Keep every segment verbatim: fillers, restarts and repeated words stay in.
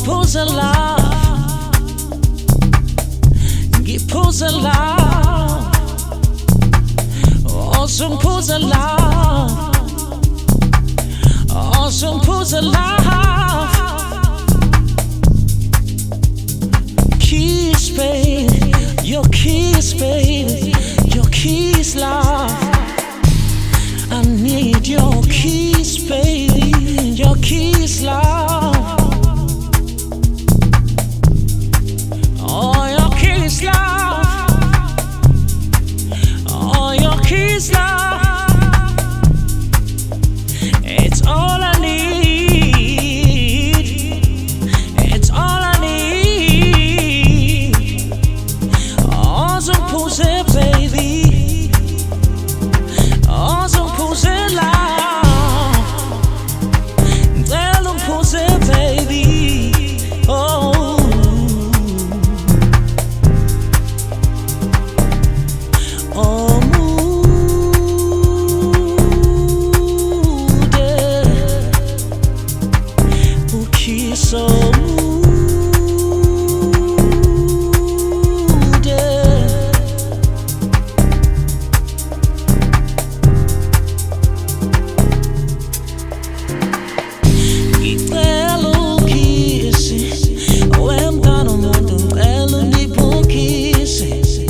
Ngiphuza ngiphuza love, also ngiphuza love, also ngiphuza love. Kiss, baby, your kiss, baby, your kiss, love. I need your kiss, baby, your kiss, love. Oh, your kiss, love. Oh, your kiss, love. It's all I need. It's all I need. Oh, so pussy, baby. Oh, so pussy, love. Tell them pussy, baby. Oh. Oh, mood, o que sou mood. Ngicela ukhise, wemntwana umuntu ngicela ungiphukise.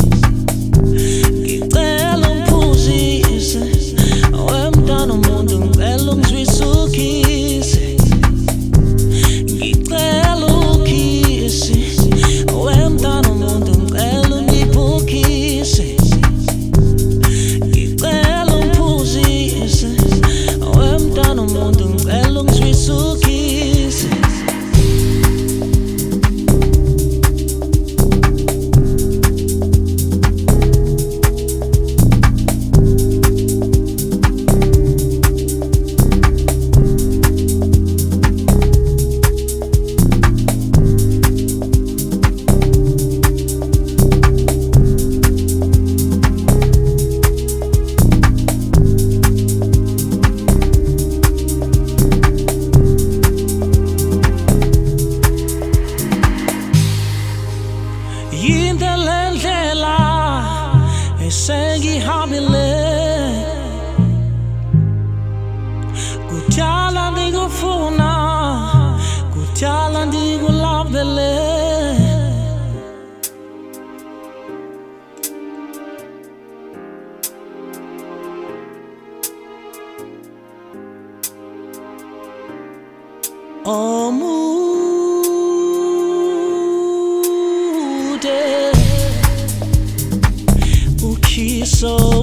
Yindlela esengihambile kudala ngikufuna, kudala ngikulavele. Oh, mood, o que sou